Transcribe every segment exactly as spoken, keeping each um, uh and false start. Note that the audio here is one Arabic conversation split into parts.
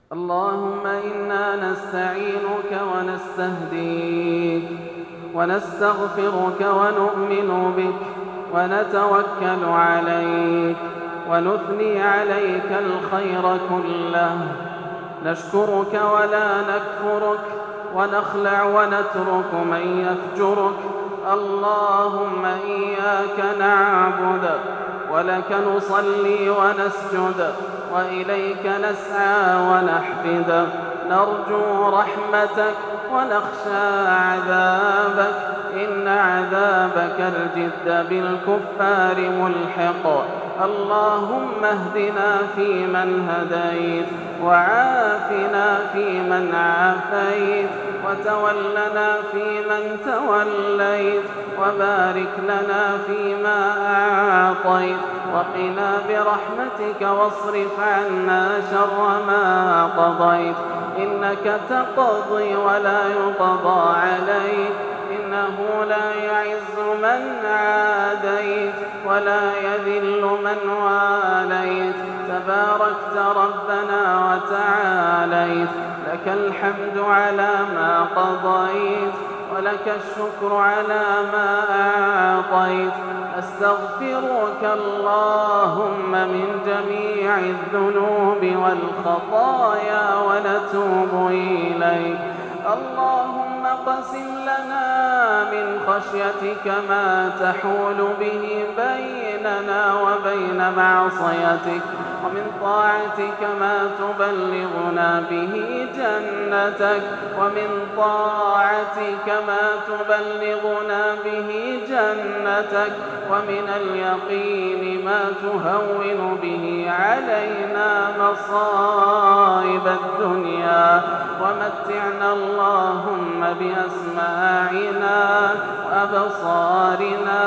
اللهم إنا نستعينك ونستهديك ونستغفرك ونؤمن بك ونتوكل عليك ونثني عليك الخير كله، نشكرك ولا نكفرك ونخلع ونترك من يفجرك. اللهم إياك نعبد ولك نصلي ونسجد وإليك نسعى ونحفد، نرجو رحمتك ونخشى عذابك، إن عذابك الجد بالكفار ملحق. اللهم اهدنا فيمن هديت وعافنا فيمن عافيت وتولنا فيمن توليت وبارك لنا فيما أعطيت وقنا برحمتك واصرف عنا شر ما قضيت، إنك تقضي ولا يقضى عليك، إنه لا يعز من عاديت ولا يذل من واليت، تباركت ربنا وتعاليت، لك الحمد على ما قضيت ولك الشكر على ما أعطيت. أستغفرك اللهم من جميع الذنوب والخطايا ونتوب إليك. اللهم اقسم لنا من خشيتك ما تحول به بيننا وبين معصيتك، ومن طاعتك ما تبلغنا به جنتك، ومن طاعتك ما تبلغنا به جنتك، ومن اليقين ما تهون به علينا مصائب الدنيا، ومتعنا اللهم بأسماعنا وأبصارنا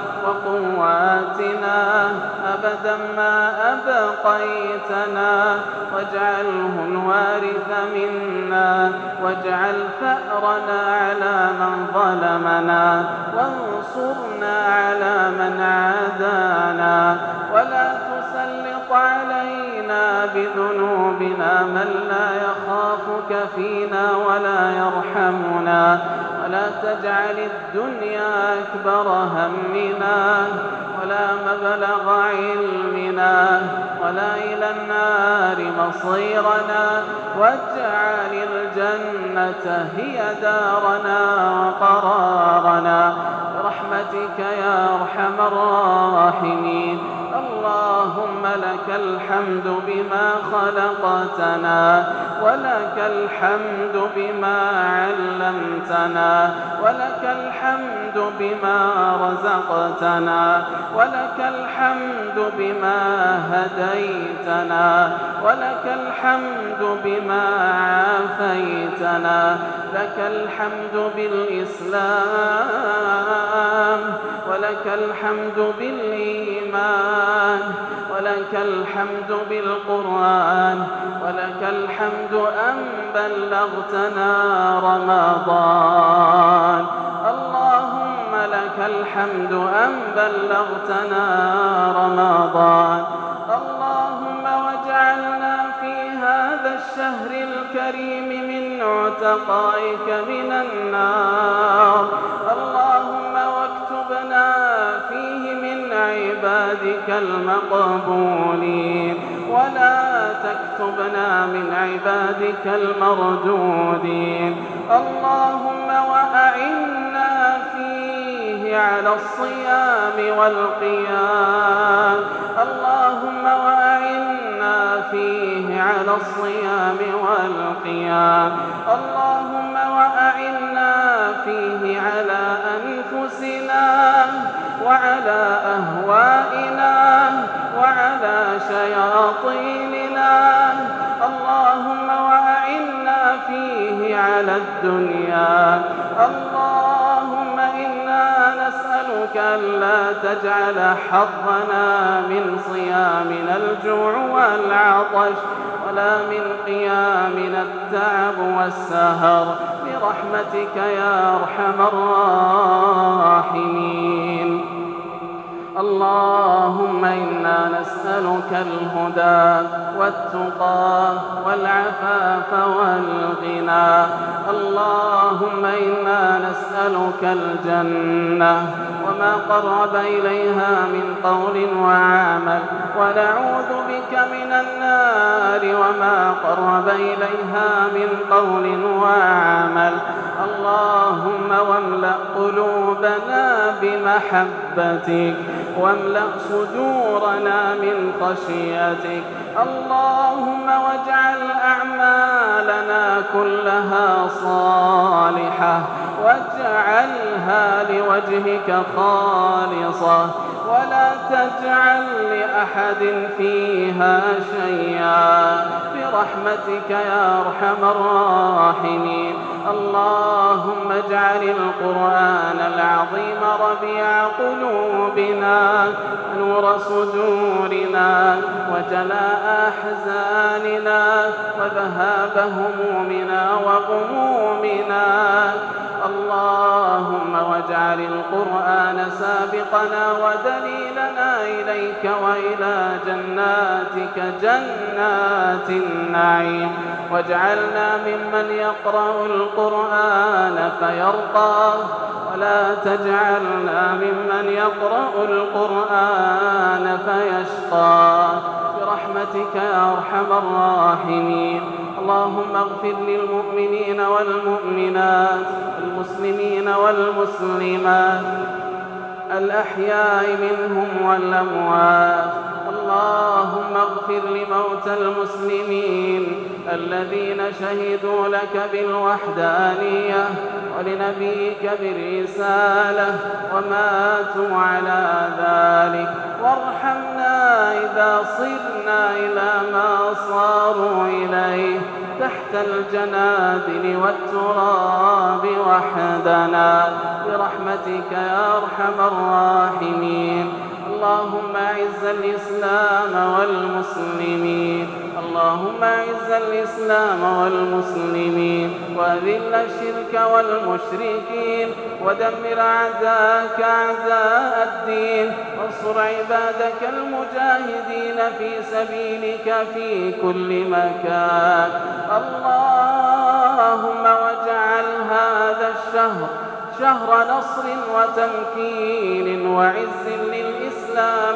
وقواتنا أبدا ما أبقيتنا، واجعله الوارث منا، واجعل ثأرنا على من ظلمنا، وانصرنا على من عادانا، ولا تسلط علينا بذنوبنا من لا يخافك فينا ولا يرحمنا، ولا تجعل الدنيا أكبر همنا ولا مبلغ علمنا ولا إلى النار مصيرنا، واجعل الجنة هي دارنا وقرارنا برحمتك يا أرحم الراحمين. اللهم لك الحمد بما خلقتنا، ولك الحمد بما علمتنا، ولك الحمد بما رزقتنا، ولك الحمد بما هديتنا، ولك الحمد بما عافيتنا، لك الحمد بالإسلام، ولك الحمد بالإيمان، ولك الحمد بالقرآن، ولك الحمد أن بلغتنا رمضان. اللهم لك الحمد أن بلغتنا رمضان. اللهم واجعلنا في هذا الشهر الكريم من عتقائك من النار. اللهم واكتبنا فيه من عبادك المقبولين، ولا تكتبنا من عبادك المردودين. اللهم وأعنا فيه على الصيام والقيام. اللهم وأعنا فيه على الصيام والقيام. اللهم وأعنا فيه على أنفسنا وعلى أهوائنا وعلى شياطيننا. اللهم وأعنا فيه على الدنيا. اللهم إنا نسألك ألا تجعل حظنا من صيامنا الجوع والعطش، ولا من قيامنا التعب والسهر، برحمتك يا أرحم الراحمين. اللهم إنا نسألك الهدى والتقى والعفاف والغنى. اللهم إنا نسألك الجنة وما قرب إليها من قول وعمل، ونعوذ بك من النار وما قرب إليها من قول وعمل. اللهم واملأ قلوبنا بمحبتك، واملأ صدورنا من خشيتك. اللهم واجعل أعمالنا كلها صالحة، واجعلها لوجهك خالصة، ولا تجعل لأحد فيها شيئا، برحمتك يا أرحم الراحمين. اللهم اجعل القرآن العظيم ربيع قلوبنا ونور صدورنا وجلاء أحزاننا وذهاب همومنا وغمومنا. اللهم واجعل القرآن سابقنا ودليلنا إليك وإلى جناتك جنات النعيم، واجعلنا ممن يقرأ القرآن فيرقى، ولا تجعلنا ممن يقرأ القرآن فيشقى، برحمتك يا أرحم الراحمين. اللهم اغفر للمؤمنين والمؤمنات، المسلمين والمسلمات، الأحياء منهم والأموات. اللهم اغفر لموتى المسلمين الذين شهدوا لك بالوحدانية ولنبيك بالرسالة وماتوا على ذلك، وارحمنا إذا صرنا إلى ما صاروا إليه تحت الجنادل والتراب وحدنا، برحمتك يا أرحم الراحمين. اللهم أعز الإسلام والمسلمين، اللهم أعز الإسلام والمسلمين، وأذل الشرك والمشركين، ودمر أعداءك أعداء الدين، وانصر عبادك المجاهدين في سبيلك في كل مكان. اللهم واجعل هذا الشهر شهر نصر وتمكين وعز للإسلام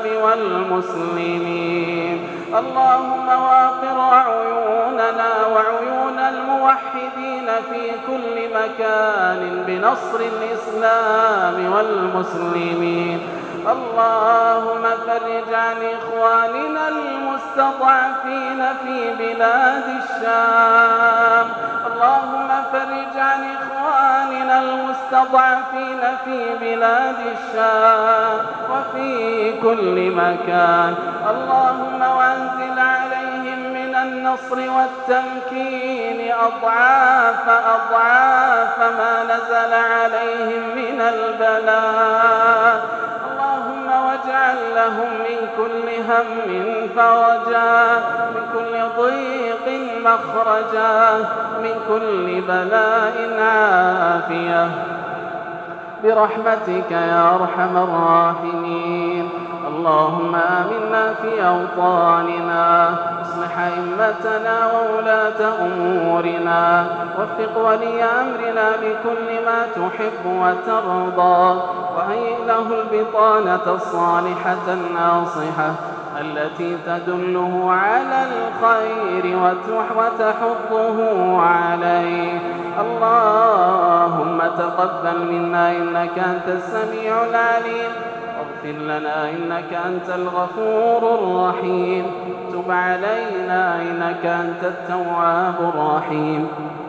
والمسلمين. اللهم واقر عيوننا وعيون الموحدين في كل مكان بنصر الإسلام والمسلمين. اللهم فرج عن إخواننا المستضعفين في بلاد الشام، اللهم فرج عن إخواننا المستضعفين في بلاد الشام وفي كل مكان. اللهم وانزل عليهم من النصر والتمكين أضعاف أضعاف ما نزل عليهم من البلاء. واجعل لهم من كل هم فرجا، من كل ضيق مخرجا، من كل بلاء عافية، برحمتك يا أرحم الراحمين. اللهم آمنا في أوطاننا، اصلح أئمتنا وولاة أمورنا، وفق ولي أمرنا بكل ما تحب وترضى، وهيئ له البطانة الصالحة الناصحة التي تدله على الخير وتحضه عليه. اللهم تقبل منا إنك أنت السميع العليم، واغفر لنا إنك أنت الغفور الرحيم، تب علينا إنك أنت التواب الرحيم.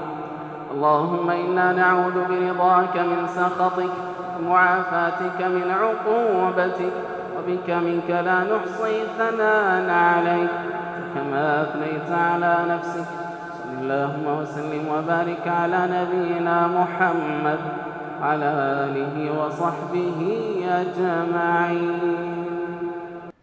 اللهم إنا نعوذ برضاك من سخطك، ومعافاتك من عقوبتك، وبك منك لا نحصي ثناء عليك كما أثنيت على نفسك. صل اللهم وسلم وبارك على نبينا محمد وعلى آله وصحبه أجمعين.